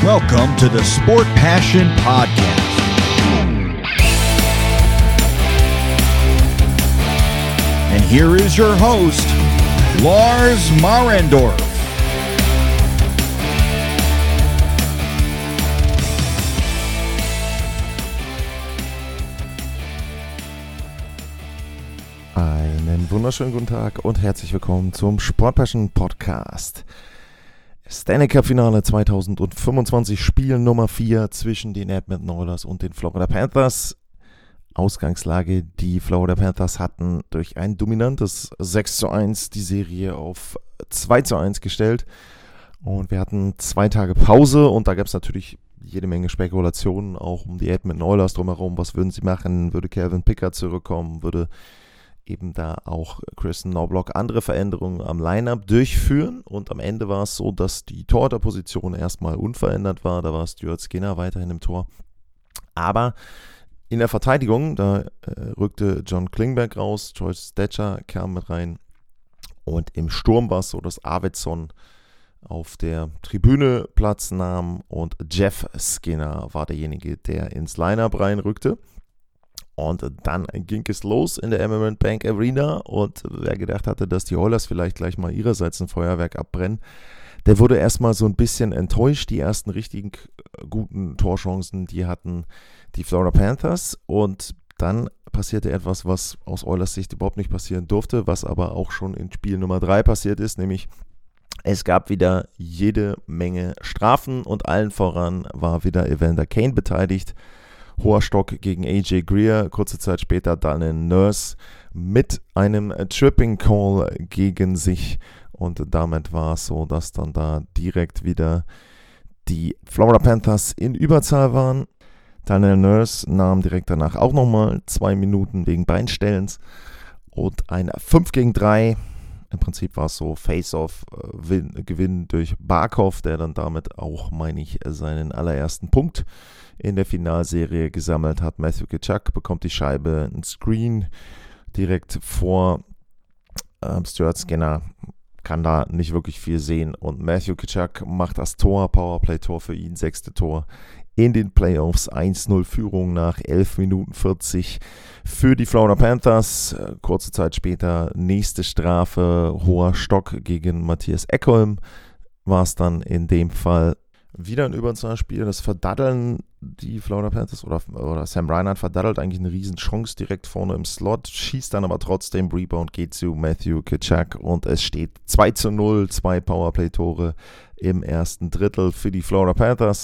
Welcome to the Sport Passion Podcast. And here is your host, Lars Marendorf. Einen wunderschönen guten Tag und herzlich willkommen zum Sport Passion Podcast. Stanley Cup Finale 2025, Spiel Nummer 4 zwischen den Edmonton Oilers und den Florida Panthers. Ausgangslage, die Florida Panthers hatten durch ein dominantes 6:1 die Serie auf 2:1 gestellt. Und wir hatten 2 Tage Pause und da gab es natürlich jede Menge Spekulationen, auch um die Edmonton Oilers drumherum. Was würden sie machen? Würde Calvin Pickard zurückkommen? Würde eben da auch Kris Knoblauch andere Veränderungen am Lineup durchführen? Und am Ende war es so, dass die Torhüterposition erstmal unverändert war. Da war Stuart Skinner weiterhin im Tor. Aber in der Verteidigung, da rückte John Klingberg raus, Joyce Stetcher kam mit rein. Und im Sturm war es so, dass Arvidsson auf der Tribüne Platz nahm und Jeff Skinner war derjenige, der ins Lineup reinrückte. Und dann ging es los in der Emirates Bank Arena und wer gedacht hatte, dass die Oilers vielleicht gleich mal ihrerseits ein Feuerwerk abbrennen, der wurde erstmal so ein bisschen enttäuscht. Die ersten richtigen guten Torchancen, die hatten die Florida Panthers und dann passierte etwas, was aus Oilers Sicht überhaupt nicht passieren durfte, was aber auch schon in Spiel Nummer 3 passiert ist, nämlich es gab wieder jede Menge Strafen und allen voran war wieder Evander Kane beteiligt. Hoher Stock gegen AJ Greer, kurze Zeit später dann ein Nurse mit einem Tripping Call gegen sich und damit war es so, dass dann da direkt wieder die Florida Panthers in Überzahl waren. Daniel Nurse nahm direkt danach auch nochmal 2 Minuten wegen Beinstellens und ein 5 gegen 3. Im Prinzip war es so Face-Off, Gewinn durch Barkov, der dann damit auch, meine ich, seinen allerersten Punkt in der Finalserie gesammelt hat. Matthew Tkachuk bekommt die Scheibe, ein Screen direkt vor Stuart Skinner, kann da nicht wirklich viel sehen und Matthew Tkachuk macht das Tor, Powerplay-Tor für ihn, 6. Tor in den Playoffs, 1:0 Führung nach 11 Minuten 40 für die Florida Panthers. Kurze Zeit später nächste Strafe, hoher Stock gegen Matthias Ekholm war es dann in dem Fall. Wieder ein Überzahlspiel, das verdaddeln die Florida Panthers oder Sam Reinhart verdaddelt eigentlich eine riesen Chance direkt vorne im Slot, schießt dann aber trotzdem, Rebound geht zu Matthew Tkachuk und es steht 2:0, 2 Powerplay-Tore im ersten Drittel für die Florida Panthers.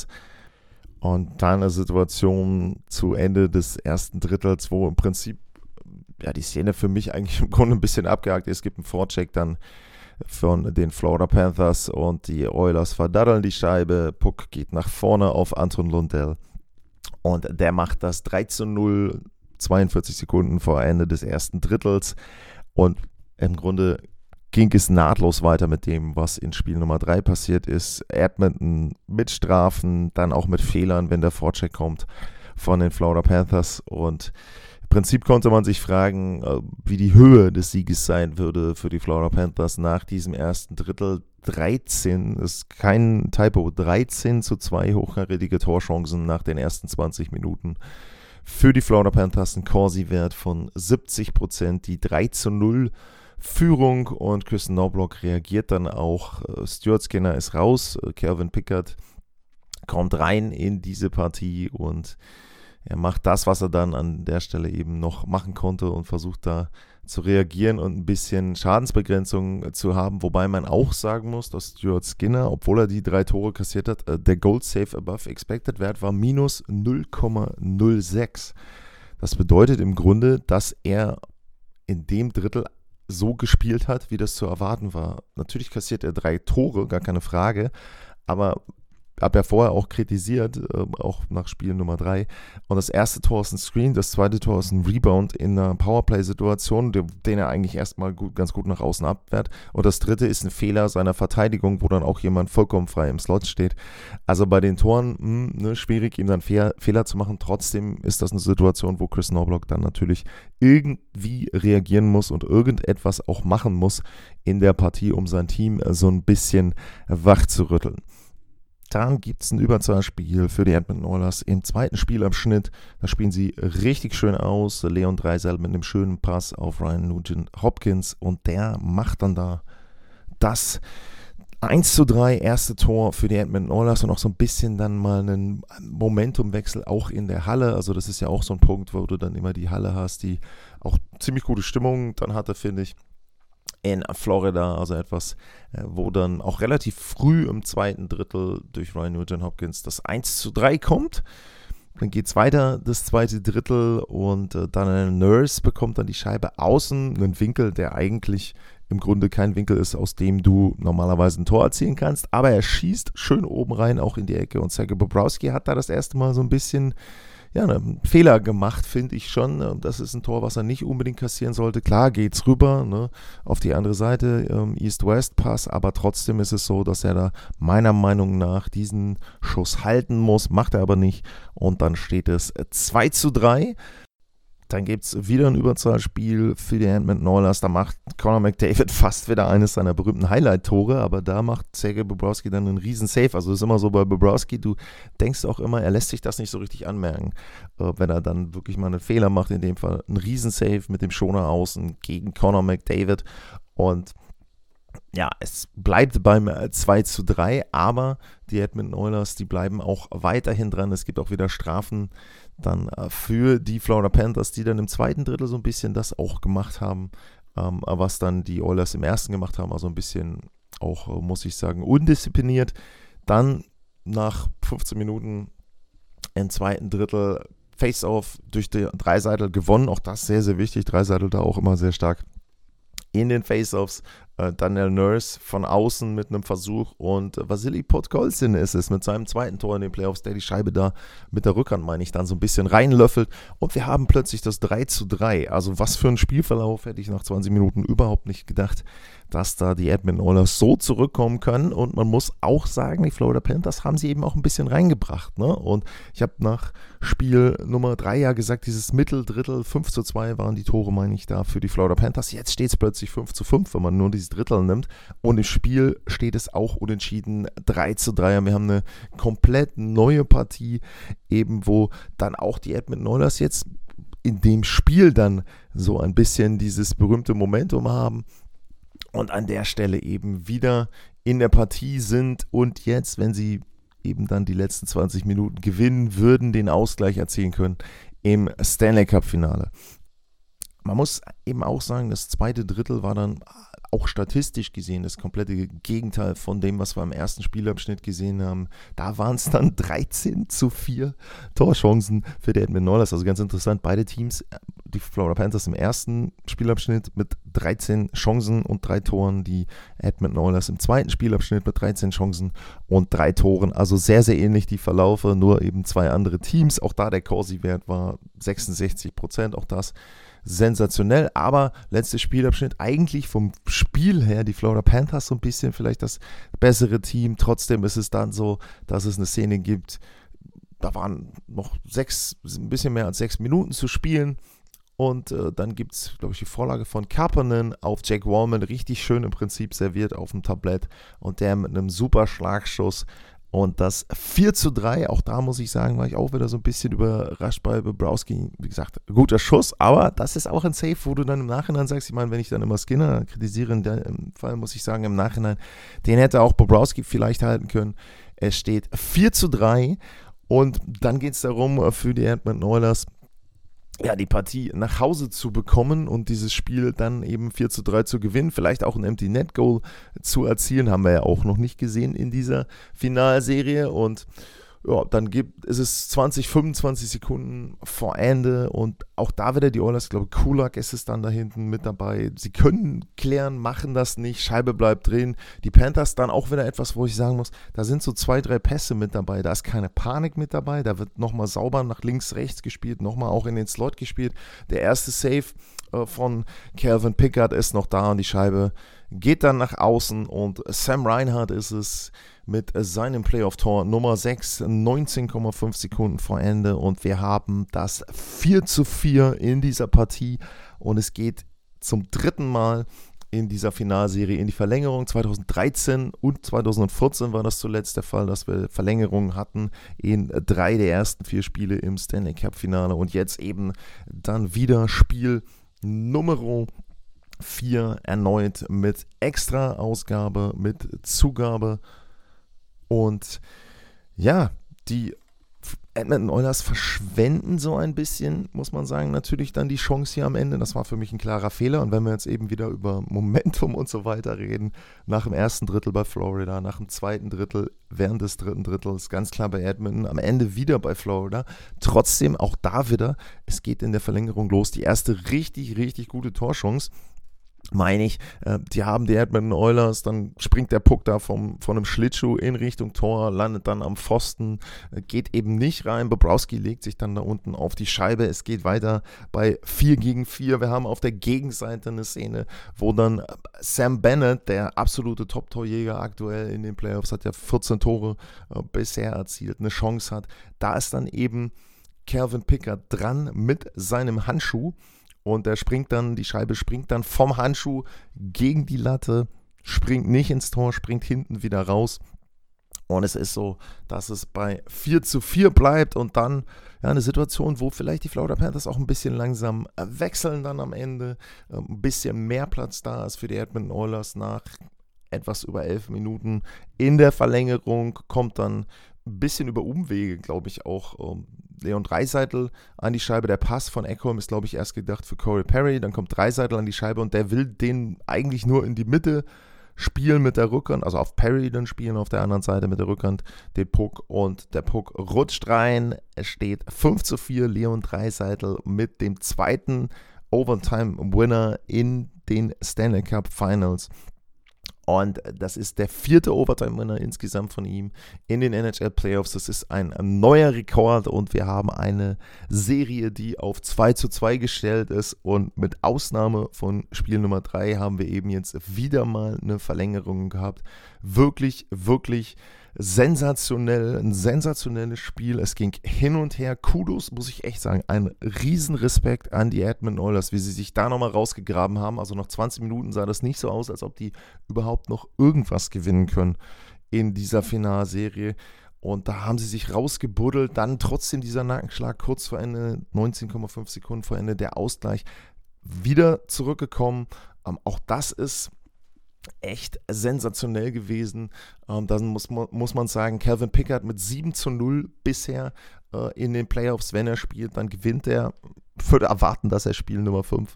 Und dann eine Situation zu Ende des ersten Drittels, wo im Prinzip ja, die Szene für mich eigentlich im Grunde ein bisschen abgehakt ist. Es gibt einen Vorcheck dann von den Florida Panthers und die Oilers verdaddeln die Scheibe. Puck geht nach vorne auf Anton Lundell und der macht das 3:0, 42 Sekunden vor Ende des ersten Drittels und im Grunde ging es nahtlos weiter mit dem, was in Spiel Nummer 3 passiert ist. Edmonton mit Strafen, dann auch mit Fehlern, wenn der Vorcheck kommt von den Florida Panthers. Und im Prinzip konnte man sich fragen, wie die Höhe des Sieges sein würde für die Florida Panthers nach diesem ersten Drittel. 13, ist kein Typo, 13:2 hochkarätige Torchancen nach den ersten 20 Minuten. Für die Florida Panthers ein Corsi-Wert von 70%, die 3:0 Führung und Kris Knoblauch reagiert dann auch. Stuart Skinner ist raus, Calvin Pickard kommt rein in diese Partie und er macht das, was er dann an der Stelle eben noch machen konnte und versucht da zu reagieren und ein bisschen Schadensbegrenzung zu haben, wobei man auch sagen muss, dass Stuart Skinner, obwohl er die 3 Tore kassiert hat, der Goal Save Above Expected Wert war minus 0,06. Das bedeutet im Grunde, dass er in dem Drittel so gespielt hat, wie das zu erwarten war. Natürlich kassiert er 3 Tore, gar keine Frage, aber habe ja vorher auch kritisiert, auch nach Spiel Nummer 3. Und das erste Tor ist ein Screen, das zweite Tor ist ein Rebound in einer Powerplay-Situation, den er eigentlich erstmal ganz gut nach außen abwehrt. Und das dritte ist ein Fehler seiner Verteidigung, wo dann auch jemand vollkommen frei im Slot steht. Also bei den Toren schwierig, ihm dann Fehler zu machen. Trotzdem ist das eine Situation, wo Kris Knoblauch dann natürlich irgendwie reagieren muss und irgendetwas auch machen muss in der Partie, um sein Team so ein bisschen wach zu rütteln. Dann gibt es ein Überzahlspiel für die Edmonton Oilers im zweiten Spielabschnitt. Da spielen sie richtig schön aus. Leon Draisaitl mit einem schönen Pass auf Ryan Nugent-Hopkins und der macht dann da das 1:3 erste Tor für die Edmonton Oilers und auch so ein bisschen dann mal einen Momentumwechsel auch in der Halle. Also das ist ja auch so ein Punkt, wo du dann immer die Halle hast, die auch ziemlich gute Stimmung dann hatte, finde ich, in Florida. Also etwas, wo dann auch relativ früh im zweiten Drittel durch Ryan Nugent-Hopkins das 1:3 kommt. Dann geht es weiter, das zweite Drittel, und dann Nurse bekommt dann die Scheibe außen, einen Winkel, der eigentlich im Grunde kein Winkel ist, aus dem du normalerweise ein Tor erzielen kannst, aber er schießt schön oben rein, auch in die Ecke, und Sergei Bobrovsky hat da das erste Mal so ein bisschen einen Fehler gemacht, finde ich schon. Das ist ein Tor, was er nicht unbedingt kassieren sollte. Klar geht's rüber, ne, auf die andere Seite, East-West-Pass, aber trotzdem ist es so, dass er da meiner Meinung nach diesen Schuss halten muss, macht er aber nicht, und dann steht es 2:3. Dann gibt es wieder ein Überzahlspiel für die Edmonton Oilers. Da macht Connor McDavid fast wieder eines seiner berühmten Highlight-Tore, aber da macht Sergei Bobrovsky dann einen riesen Save. Also das ist immer so bei Bobrovsky, du denkst auch immer, er lässt sich das nicht so richtig anmerken, wenn er dann wirklich mal einen Fehler macht, in dem Fall ein Riesen-Save mit dem Schoner außen gegen Connor McDavid. Und ja, es bleibt beim 2:3, aber die Edmonton Oilers, die bleiben auch weiterhin dran. Es gibt auch wieder Strafen dann für die Florida Panthers, die dann im zweiten Drittel so ein bisschen das auch gemacht haben, was dann die Oilers im ersten gemacht haben, also ein bisschen auch, muss ich sagen, undiszipliniert. Dann nach 15 Minuten im zweiten Drittel Face-Off durch die Draisaitl gewonnen, auch das sehr, sehr wichtig. Draisaitl da auch immer sehr stark in den Face-Offs. Daniel Nurse von außen mit einem Versuch, und Vasily Podkolzin ist es mit seinem zweiten Tor in den Playoffs, der die Scheibe da mit der Rückhand, meine ich, dann so ein bisschen reinlöffelt, und wir haben plötzlich das 3:3. Also was für ein Spielverlauf, hätte ich nach 20 Minuten überhaupt nicht gedacht, dass da die Edmonton Oilers so zurückkommen können. Und man muss auch sagen, die Florida Panthers haben sie eben auch ein bisschen reingebracht, ne? Und ich habe nach Spiel Nummer 3 ja gesagt, dieses Mitteldrittel 5:2 waren die Tore, meine ich, da für die Florida Panthers. Jetzt steht es plötzlich 5:5, wenn man nur dieses Drittel nimmt, und im Spiel steht es auch unentschieden 3:3. Wir haben eine komplett neue Partie, eben wo dann auch die Edmonton Oilers jetzt in dem Spiel dann so ein bisschen dieses berühmte Momentum haben und an der Stelle eben wieder in der Partie sind, und jetzt, wenn sie eben dann die letzten 20 Minuten gewinnen würden, den Ausgleich erzielen können im Stanley Cup Finale. Man muss eben auch sagen, das zweite Drittel war dann auch statistisch gesehen das komplette Gegenteil von dem, was wir im ersten Spielabschnitt gesehen haben. Da waren es dann 13:4 Torchancen für die Edmonton Oilers. Also ganz interessant, beide Teams, die Florida Panthers im ersten Spielabschnitt mit 13 Chancen und 3 Toren, die Edmonton Oilers im zweiten Spielabschnitt mit 13 Chancen und 3 Toren. Also sehr, sehr ähnlich die Verlaufe, nur eben 2 andere Teams. Auch da der Corsi-Wert war 66%, auch das sensationell, aber letzter Spielabschnitt eigentlich vom Spiel her die Florida Panthers so ein bisschen vielleicht das bessere Team. Trotzdem ist es dann so, dass es eine Szene gibt, da waren noch ein bisschen mehr als 6 Minuten zu spielen, und dann gibt es, glaube ich, die Vorlage von Kapanen auf Jack Wallman, richtig schön im Prinzip serviert auf dem Tablett, und der mit einem super Schlagschuss. Und das 4:3, auch da muss ich sagen, war ich auch wieder so ein bisschen überrascht bei Bobrovsky. Wie gesagt, guter Schuss, aber das ist auch ein Save, wo du dann im Nachhinein sagst, ich meine, wenn ich dann immer Skinner kritisiere, in dem Fall muss ich sagen, im Nachhinein, den hätte auch Bobrovsky vielleicht halten können. Es steht 4:3, und dann geht es darum, für die Edmonton Oilers die Partie nach Hause zu bekommen und dieses Spiel dann eben 4:3 zu gewinnen, vielleicht auch ein Empty Net Goal zu erzielen, haben wir ja auch noch nicht gesehen in dieser Finalserie, und ja, dann ist es 25 Sekunden vor Ende, und auch da wieder die Oilers, ich glaube, Kulak ist es dann da hinten mit dabei. Sie können klären, machen das nicht, Scheibe bleibt drin. Die Panthers dann auch wieder etwas, wo ich sagen muss, da sind so 2, 3 Pässe mit dabei, da ist keine Panik mit dabei, da wird nochmal sauber nach links, rechts gespielt, nochmal auch in den Slot gespielt. Der erste Save von Calvin Pickard ist noch da, und die Scheibe geht dann nach außen, und Sam Reinhart ist es mit seinem Playoff-Tor Nummer 6, 19,5 Sekunden vor Ende, und wir haben das 4:4 in dieser Partie, und es geht zum dritten Mal in dieser Finalserie in die Verlängerung. 2013 und 2014 war das zuletzt der Fall, dass wir Verlängerungen hatten in 3 der ersten 4 Spiele im Stanley Cup Finale und jetzt eben dann wieder Spiel Nummer 4 erneut mit extra Ausgabe, mit Zugabe und ja, die Edmonton Oilers verschwenden so ein bisschen, muss man sagen, natürlich dann die Chance hier am Ende. Das war für mich ein klarer Fehler. Und wenn wir jetzt eben wieder über Momentum und so weiter reden, nach dem ersten Drittel bei Florida, nach dem zweiten Drittel, während des dritten Drittels, ganz klar bei Edmonton, am Ende wieder bei Florida. Trotzdem auch da wieder, es geht in der Verlängerung los. Die erste richtig, richtig gute Torchance. Meine ich, die haben die Edmonton Oilers, dann springt der Puck da von einem Schlittschuh in Richtung Tor, landet dann am Pfosten, geht eben nicht rein. Bobrovsky legt sich dann da unten auf die Scheibe. Es geht weiter bei 4 gegen 4. Wir haben auf der Gegenseite eine Szene, wo dann Sam Bennett, der absolute Top-Torjäger aktuell in den Playoffs, hat ja 14 Tore bisher erzielt, eine Chance hat. Da ist dann eben Calvin Pickard dran mit seinem Handschuh. Und die Scheibe springt dann vom Handschuh gegen die Latte, springt nicht ins Tor, springt hinten wieder raus. Und es ist so, dass es bei 4:4 bleibt und dann eine Situation, wo vielleicht die Florida Panthers auch ein bisschen langsam wechseln dann am Ende. Ein bisschen mehr Platz da ist für die Edmonton Oilers nach etwas über 11 Minuten. In der Verlängerung kommt dann ein bisschen über Umwege, glaube ich, auch Leon Draisaitl an die Scheibe. Der Pass von Ekholm ist, glaube ich, erst gedacht für Corey Perry. Dann kommt Draisaitl an die Scheibe und der will den eigentlich nur in die Mitte spielen mit der Rückhand, also auf Perry dann spielen, auf der anderen Seite mit der Rückhand den Puck und der Puck rutscht rein. Es steht 5:4, Leon Draisaitl mit dem zweiten Overtime-Winner in den Stanley Cup Finals. Und das ist der 4. Overtime-Winner insgesamt von ihm in den NHL-Playoffs. Das ist ein neuer Rekord und wir haben eine Serie, die auf 2:2 gestellt ist. Und mit Ausnahme von Spiel Nummer 3 haben wir eben jetzt wieder mal eine Verlängerung gehabt. Wirklich, wirklich sensationell, ein sensationelles Spiel. Es ging hin und her. Kudos, muss ich echt sagen. Ein Riesenrespekt an die Edmonton Oilers, wie sie sich da nochmal rausgegraben haben. Also nach 20 Minuten sah das nicht so aus, als ob die überhaupt noch irgendwas gewinnen können in dieser Finalserie. Und da haben sie sich rausgebuddelt. Dann trotzdem dieser Nackenschlag kurz vor Ende, 19,5 Sekunden vor Ende, der Ausgleich. Wieder zurückgekommen. Auch das ist echt sensationell gewesen. Dann muss man sagen, Calvin Pickard mit 7:0 bisher in den Playoffs, wenn er spielt, dann gewinnt er. Ich würde erwarten, dass er Spiel Nummer 5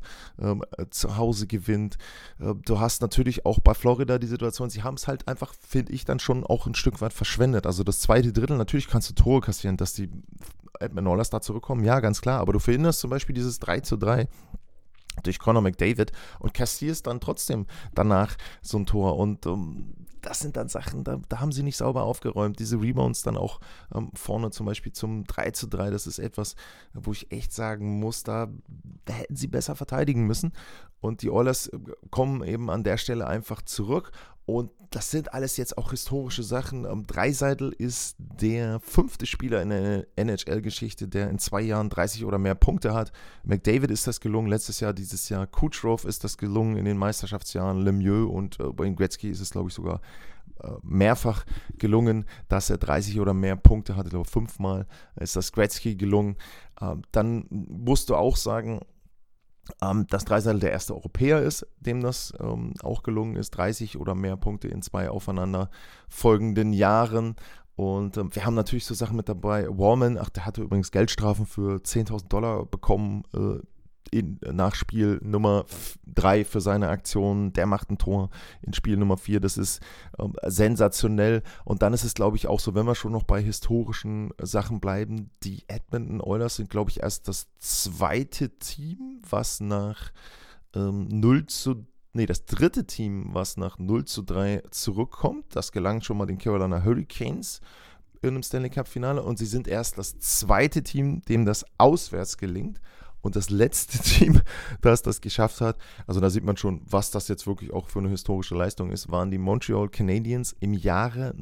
zu Hause gewinnt. Du hast natürlich auch bei Florida die Situation, sie haben es halt einfach, finde ich, dann schon auch ein Stück weit verschwendet. Also das zweite Drittel, natürlich kannst du Tore kassieren, dass die Edmonton Oilers da zurückkommen, ja, ganz klar. Aber du verhinderst zum Beispiel dieses 3:3 durch Connor McDavid und kassierst dann trotzdem danach so ein Tor. Und das sind dann Sachen, da haben sie nicht sauber aufgeräumt. Diese Rebounds dann auch vorne zum Beispiel zum 3:3, das ist etwas, wo ich echt sagen muss, da hätten sie besser verteidigen müssen. Und die Oilers kommen eben an der Stelle einfach zurück. Und das sind alles jetzt auch historische Sachen. Draisaitl ist der 5. Spieler in der NHL-Geschichte, der in 2 Jahren 30 oder mehr Punkte hat. McDavid ist das gelungen letztes Jahr, dieses Jahr. Kucherov ist das gelungen in den Meisterschaftsjahren. Lemieux und Wayne Gretzky ist es, glaube ich, sogar mehrfach gelungen, dass er 30 oder mehr Punkte hatte. Ich glaube, 5-mal ist das Gretzky gelungen. Dann musst du auch sagen, dass Draisaitl der erste Europäer ist, dem das auch gelungen ist, 30 oder mehr Punkte in 2 aufeinander folgenden Jahren. Und wir haben natürlich so Sachen mit dabei. Warman, der hatte übrigens Geldstrafen für $10.000 bekommen nach Spiel Nummer 3 für seine Aktion. Der macht ein Tor in Spiel Nummer 4. Das ist sensationell. Und dann ist es, glaube ich, auch so, wenn wir schon noch bei historischen Sachen bleiben, die Edmonton Oilers sind, glaube ich, erst das zweite Team, was nach das dritte Team, was nach 0:3 zurückkommt. Das gelang schon mal den Carolina Hurricanes in einem Stanley Cup Finale. Und sie sind erst das zweite Team, dem das auswärts gelingt. Und das letzte Team, das das geschafft hat, also da sieht man schon, was das jetzt wirklich auch für eine historische Leistung ist, waren die Montreal Canadiens im Jahre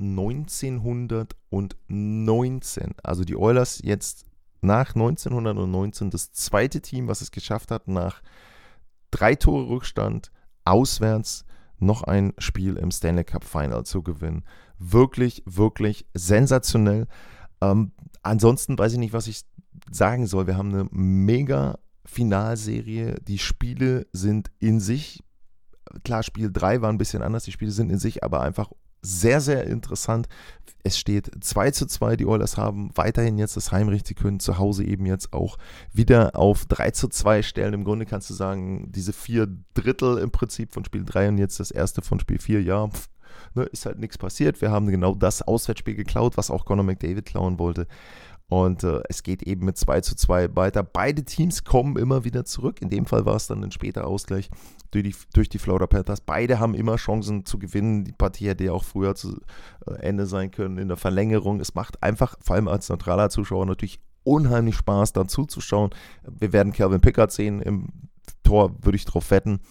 1919. Also die Oilers jetzt nach 1919 das zweite Team, was es geschafft hat, nach 3 Tore Rückstand auswärts noch ein Spiel im Stanley Cup Final zu gewinnen. Wirklich, wirklich sensationell. Ansonsten weiß ich nicht, was ich sagen soll. Wir haben eine mega Finalserie. Die Spiele sind in sich, klar, Spiel 3 war ein bisschen anders, die Spiele sind in sich aber einfach sehr, sehr interessant. Es steht 2:2, die Oilers haben weiterhin jetzt das Heimrecht, sie können zu Hause eben jetzt auch wieder auf 3:2 stellen. Im Grunde kannst du sagen, diese 4/3 im Prinzip von Spiel 3 und jetzt das erste von Spiel 4, ja, ist halt nichts passiert. Wir haben genau das Auswärtsspiel geklaut, was auch Connor McDavid klauen wollte. Und es geht eben mit 2:2 weiter. Beide Teams kommen immer wieder zurück. In dem Fall war es dann ein später Ausgleich durch die Florida Panthers. Beide haben immer Chancen zu gewinnen. Die Partie hätte ja auch früher zu Ende sein können in der Verlängerung. Es macht einfach, vor allem als neutraler Zuschauer, natürlich unheimlich Spaß, dann zuzuschauen. Wir werden Calvin Pickard sehen im Tor, würde ich drauf wetten.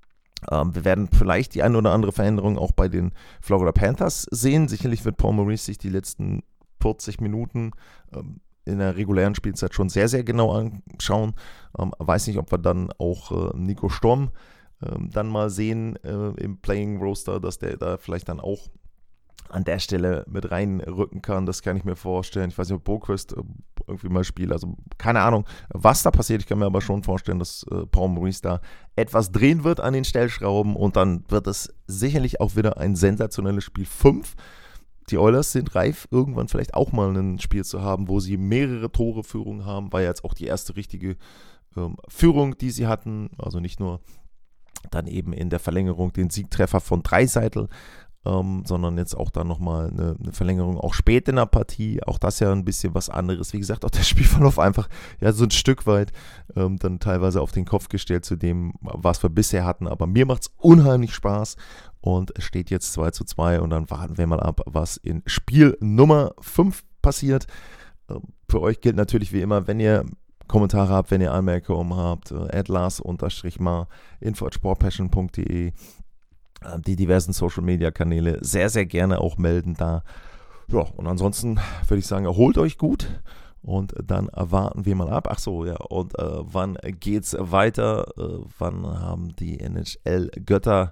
Wir werden vielleicht die eine oder andere Veränderung auch bei den Florida Panthers sehen. Sicherlich wird Paul Maurice sich die letzten 40 Minuten in der regulären Spielzeit schon sehr, sehr genau anschauen. Weiß nicht, ob wir dann auch Nico Sturm dann mal sehen im Playing Roster, dass der da vielleicht dann auch an der Stelle mit reinrücken kann. Das kann ich mir vorstellen. Ich weiß nicht, ob Boquist irgendwie mal spielt. Also keine Ahnung, was da passiert. Ich kann mir aber schon vorstellen, dass Paul Maurice da etwas drehen wird an den Stellschrauben und dann wird es sicherlich auch wieder ein sensationelles Spiel 5. Die Oilers sind reif, irgendwann vielleicht auch mal ein Spiel zu haben, wo sie mehrere Tore Führung haben. War ja jetzt auch die erste richtige Führung, die sie hatten. Also nicht nur dann eben in der Verlängerung den Siegtreffer von Draisaitl, sondern jetzt auch dann nochmal eine Verlängerung auch spät in der Partie. Auch das ja ein bisschen was anderes. Wie gesagt, auch der Spielverlauf einfach ja so ein Stück weit dann teilweise auf den Kopf gestellt zu dem, was wir bisher hatten. Aber mir macht es unheimlich Spaß. Und es steht jetzt 2:2 und dann warten wir mal ab, was in Spiel Nummer 5 passiert. Für euch gilt natürlich wie immer, wenn ihr Kommentare habt, wenn ihr Anmerkungen habt, @Lars_Mar, info@sportpassion.de, die diversen Social-Media-Kanäle sehr, sehr gerne auch melden da. Ja, und ansonsten würde ich sagen, erholt euch gut. Und dann warten wir mal ab. Ach so, ja, und wann geht's weiter? Wann haben die NHL-Götter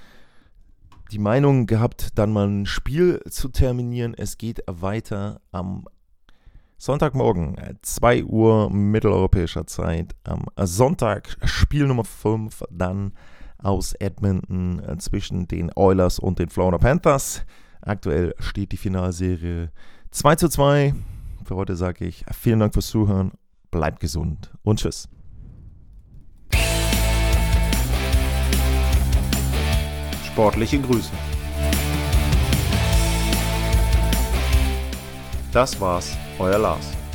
die Meinung gehabt, dann mal ein Spiel zu terminieren? Es geht weiter am Sonntagmorgen, 2 Uhr mitteleuropäischer Zeit. Am Sonntag Spiel Nummer 5, dann aus Edmonton zwischen den Oilers und den Florida Panthers. Aktuell steht die Finalserie 2:2. Für heute sage ich vielen Dank fürs Zuhören, bleibt gesund und tschüss. Sportliche Grüße. Das war's, euer Lars.